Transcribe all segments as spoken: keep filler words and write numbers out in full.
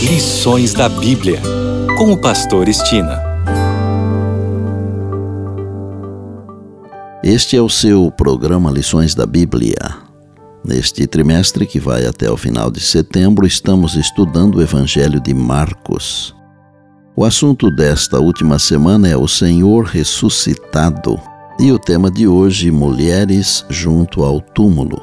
Lições da Bíblia, com o pastor Estina. Este é o seu programa Lições da Bíblia. Neste trimestre, que vai até o final de setembro, estamos estudando o Evangelho de Marcos. O assunto desta última semana é o Senhor ressuscitado e o tema de hoje, mulheres junto ao túmulo.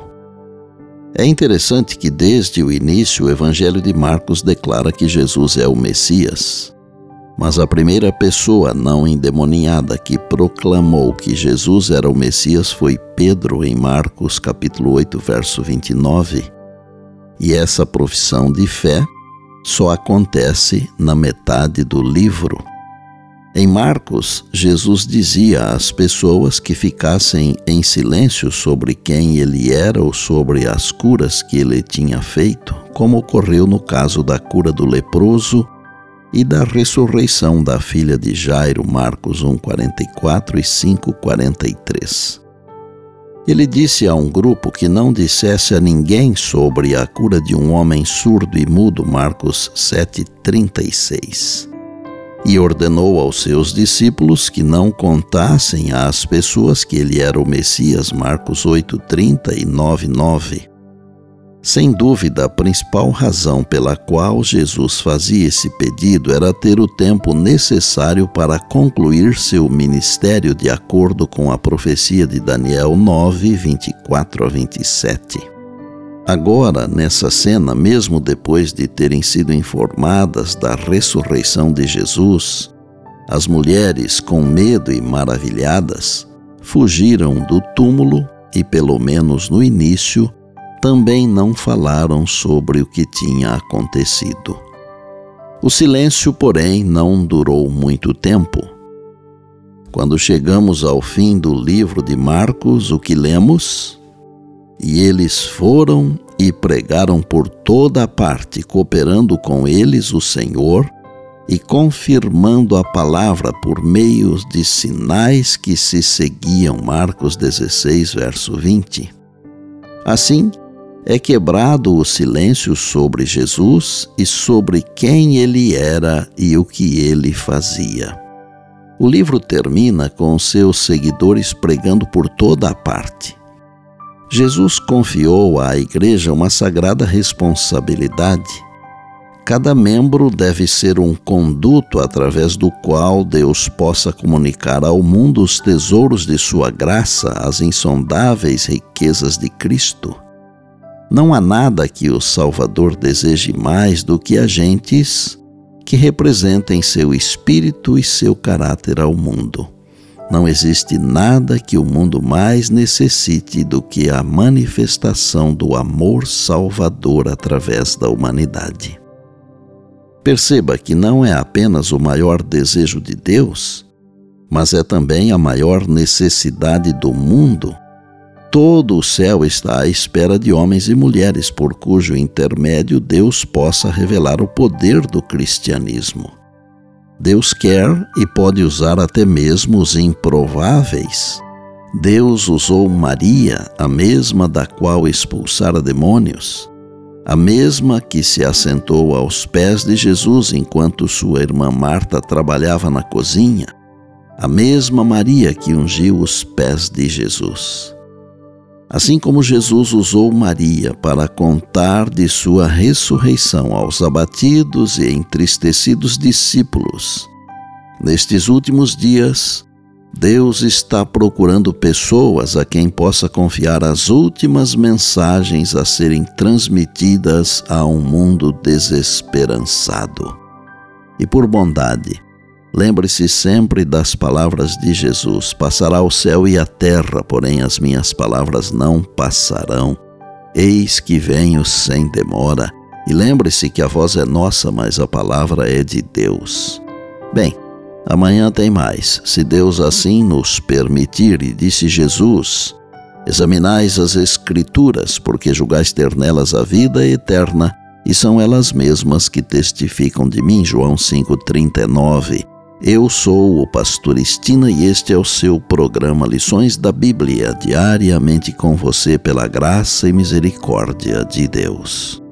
É interessante que desde o início o Evangelho de Marcos declara que Jesus é o Messias. Mas a primeira pessoa não endemoniada que proclamou que Jesus era o Messias foi Pedro, em Marcos capítulo oito, verso vinte e nove. E essa profissão de fé só acontece na metade do livro. Em Marcos, Jesus dizia às pessoas que ficassem em silêncio sobre quem ele era ou sobre as curas que ele tinha feito, como ocorreu no caso da cura do leproso e da ressurreição da filha de Jairo, Marcos um, quarenta e quatro e cinco, quarenta e três. Ele disse a um grupo que não dissesse a ninguém sobre a cura de um homem surdo e mudo, Marcos sete, trinta e seis. E ordenou aos seus discípulos que não contassem às pessoas que ele era o Messias, Marcos oito, trinta e nove, nove. Sem dúvida, a principal razão pela qual Jesus fazia esse pedido era ter o tempo necessário para concluir seu ministério de acordo com a profecia de Daniel nove, vinte e quatro a vinte e sete. Agora, nessa cena, mesmo depois de terem sido informadas da ressurreição de Jesus, as mulheres, com medo e maravilhadas, fugiram do túmulo e, pelo menos no início, também não falaram sobre o que tinha acontecido. O silêncio, porém, não durou muito tempo. Quando chegamos ao fim do livro de Marcos, o que lemos? E eles foram e pregaram por toda a parte, cooperando com eles o Senhor e confirmando a palavra por meio de sinais que se seguiam. Marcos dezesseis, verso vinte. Assim, é quebrado o silêncio sobre Jesus e sobre quem ele era e o que ele fazia. O livro termina com seus seguidores pregando por toda a parte. Jesus confiou à igreja uma sagrada responsabilidade. Cada membro deve ser um conduto através do qual Deus possa comunicar ao mundo os tesouros de sua graça, as insondáveis riquezas de Cristo. Não há nada que o Salvador deseje mais do que agentes que representem seu espírito e seu caráter ao mundo. Não existe nada que o mundo mais necessite do que a manifestação do amor salvador através da humanidade. Perceba que não é apenas o maior desejo de Deus, mas é também a maior necessidade do mundo. Todo o céu está à espera de homens e mulheres por cujo intermédio Deus possa revelar o poder do cristianismo. Deus quer e pode usar até mesmo os improváveis. Deus usou Maria, a mesma da qual expulsara demônios, a mesma que se assentou aos pés de Jesus enquanto sua irmã Marta trabalhava na cozinha, a mesma Maria que ungiu os pés de Jesus. Assim como Jesus usou Maria para contar de sua ressurreição aos abatidos e entristecidos discípulos, nestes últimos dias, Deus está procurando pessoas a quem possa confiar as últimas mensagens a serem transmitidas a um mundo desesperançado. E por bondade, lembre-se sempre das palavras de Jesus: passará o céu e a terra, porém as minhas palavras não passarão. Eis que venho sem demora. E lembre-se que a voz é nossa, mas a palavra é de Deus. Bem, amanhã tem mais, se Deus assim nos permitir. E disse Jesus: examinais as Escrituras, porque julgais ter nelas a vida eterna, e são elas mesmas que testificam de mim. João cinco, trinta e nove. Eu sou o pastor Estina e este é o seu programa Lições da Bíblia, diariamente com você pela graça e misericórdia de Deus.